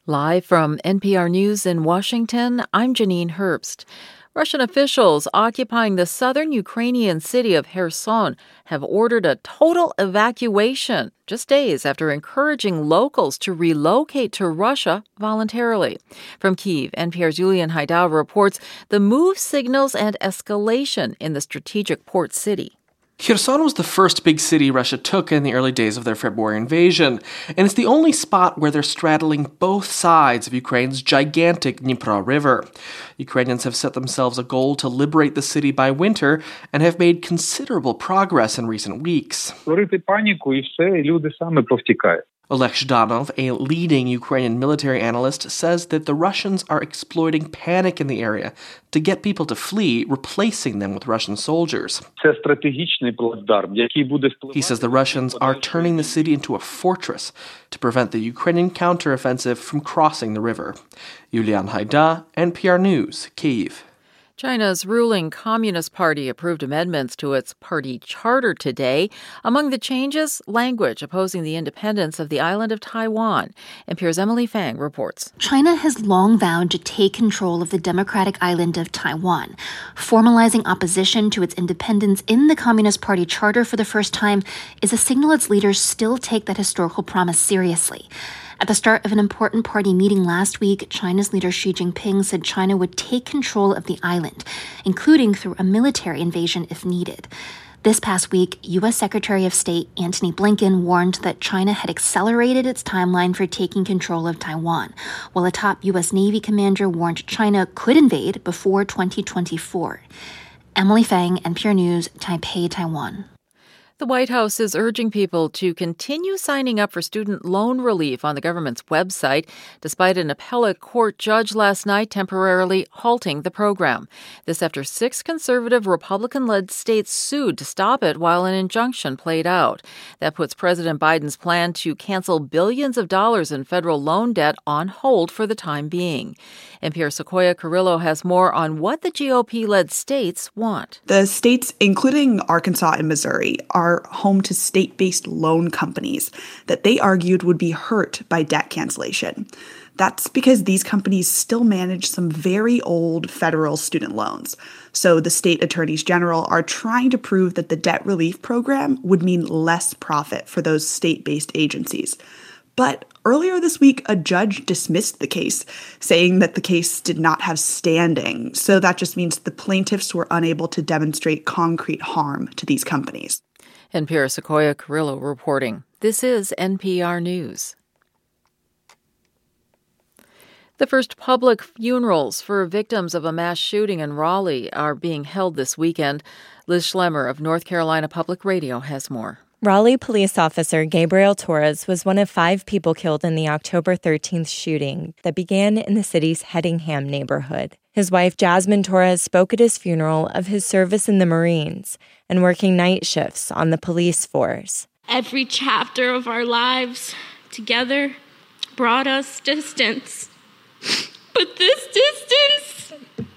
Live from NPR News in Washington, I'm Janine Herbst. Russian officials occupying the southern Ukrainian city of Kherson have ordered a total evacuation just days after encouraging locals to relocate to Russia voluntarily. From Kyiv, NPR's Yulian Haidar reports the move signals an escalation in the strategic port city. Kherson was the first big city Russia took in the early days of their February invasion, and it's the only spot where they're straddling both sides of Ukraine's gigantic Dnipro River. Ukrainians have set themselves a goal to liberate the city by winter and have made considerable progress in recent weeks. Oleg Zhdanov, a leading Ukrainian military analyst, says that the Russians are exploiting panic in the area to get people to flee, replacing them with Russian soldiers. He says the Russians are turning the city into a fortress to prevent the Ukrainian counteroffensive from crossing the river. Yulian Haidar, NPR News, Kyiv. China's ruling Communist Party approved amendments to its party charter today. Among the changes, language opposing the independence of the island of Taiwan. NPR's Emily Fang reports. China has long vowed to take control of the democratic island of Taiwan. Formalizing opposition to its independence in the Communist Party charter for the first time is a signal its leaders still take that historical promise seriously. At the start of an important party meeting last week, China's leader Xi Jinping said China would take control of the island, including through a military invasion if needed. This past week, U.S. Secretary of State Antony Blinken warned that China had accelerated its timeline for taking control of Taiwan, while a top U.S. Navy commander warned China could invade before 2024. Emily Fang, NPR News, Taipei, Taiwan. The White House is urging people to continue signing up for student loan relief on the government's website, despite an appellate court judge last night temporarily halting the program. This after 6 conservative Republican-led states sued to stop it while an injunction played out. That puts President Biden's plan to cancel billions of dollars in federal loan debt on hold for the time being. NPR's Sequoia Carrillo has more on what the GOP-led states want. The states, including Arkansas and Missouri, are home to state-based loan companies that they argued would be hurt by debt cancellation. That's because these companies still manage some very old federal student loans. So the state attorneys general are trying to prove that the debt relief program would mean less profit for those state-based agencies. But earlier this week, a judge dismissed the case, saying that the case did not have standing. So that just means the plaintiffs were unable to demonstrate concrete harm to these companies. NPR's Sequoia Carrillo reporting. This is NPR News. The first public funerals for victims of a mass shooting in Raleigh are being held this weekend. Liz Schlemmer of North Carolina Public Radio has more. Raleigh police officer Gabriel Torres was one of 5 people killed in the October 13th shooting that began in the city's Headingham neighborhood. His wife, Jasmine Torres, spoke at his funeral of his service in the Marines and working night shifts on the police force. Every chapter of our lives together brought us distance. But this distance,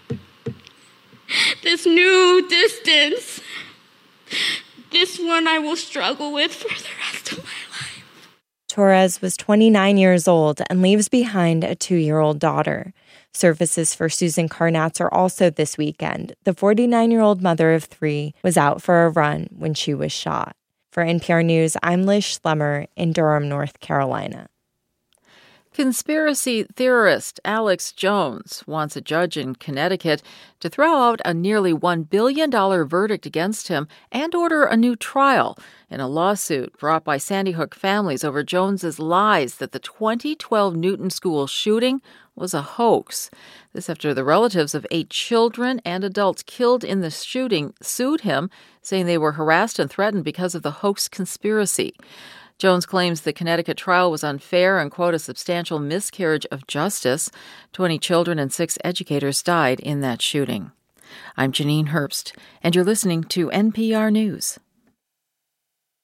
this new distance, this one I will struggle with for the rest of my life. Torres was 29 years old and leaves behind a 2-year-old daughter. Services for Susan Karnatz are also this weekend. The 49-year-old mother of 3 was out for a run when she was shot. For NPR News, I'm Liz Schlemmer in Durham, North Carolina. Conspiracy theorist Alex Jones wants a judge in Connecticut to throw out a nearly $1 billion verdict against him and order a new trial in a lawsuit brought by Sandy Hook families over Jones's lies that the 2012 Newton School shooting was a hoax. This after the relatives of 8 children and adults killed in the shooting sued him, saying they were harassed and threatened because of the hoax conspiracy. Jones claims the Connecticut trial was unfair and, quote, a substantial miscarriage of justice. 20 children and 6 educators died in that shooting. I'm Janine Herbst, and you're listening to NPR News.